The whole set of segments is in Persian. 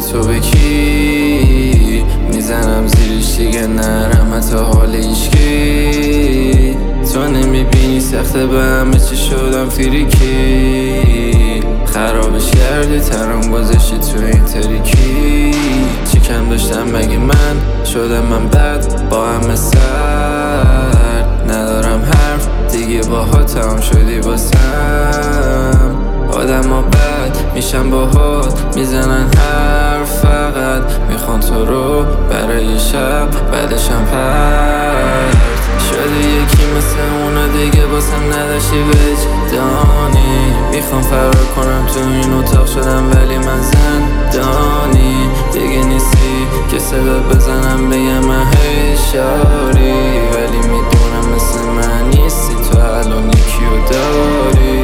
گفتی تو به کی میزنم زیرش دیگه نرم حتی حال هیچکی. تو نمیبینی سخته به همه چی شدم فریکی. خرابش کردی ترام گذاشتی تو این تریکی. چی کم داشتم مگه من شدم من بد با همه سرد. ندارم حرف دیگه باها تمام شدی واسم. آدم ها بد میشن باهات میزنن حرف فقط میخوان تو رو برای شب بعدشم پرد. شدی یکی مثل اونا دیگه باسم نداشتی وجدانی. میخوام فرار کنم تو این اتاق شدم ولی من زندانی. دیگه نیستی که صدات بزنم بگم من هیشاری. ولی میدونم مثل من نیستی تو الان یکیو داری.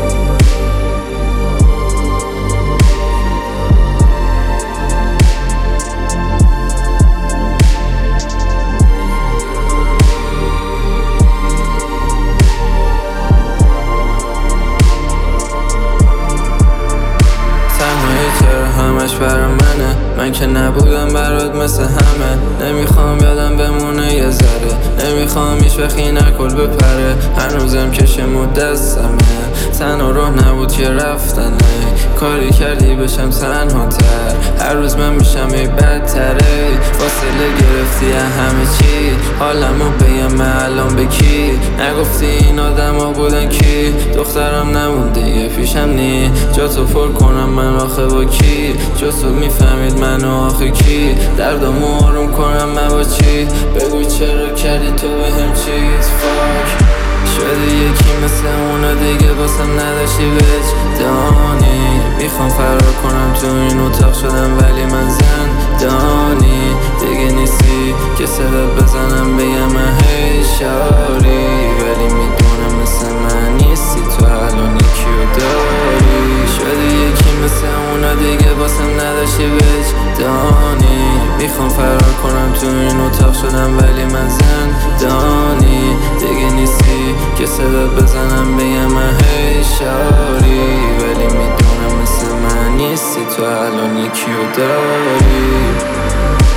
همش برا منه، من که نبودم برات مثل همه. نمیخوام یادم بمونه یه ذره، نمیخوام هیچ وقتی نکل بپره. هنوزم کشم دستمه، تنها راه نبود که رفتنه. کاری کردی بشم تنها تر، هر روز من میشم ای بدتره. فاصله گرفتی همه چی، حالمو بگم من الان به کی. نگفتی این آدم ها بودن کی، دخترم نمون دیگه پیشم نی. جا تو پر کنم من آخه با کی، جز تو میفهمید منو آخه کی. دردمو آروم کنم من با چی، بگو چرا کردی تو بهم چیز. فاک شدی یکی مثل اونا دیگه باسم نداشتی وجدانی. میخوام فرار کنم تو این اتاق شدم ولی من زندانی. دیگه نیستی که صدات بزنم بگم من هیشاری. ولی میدونم مثل من نیستی تو الان یکیو داری. شدی یکی مثل اونا دیگه باسم نداشتی وجدانی. میخوام فرار کنم تو این اتاق شدم ولی من زندانی. دیگه نیستی که صدات بزنم بگم من هیشاری. ولی میدونم مثل من نیستی تو الان یکیو داری.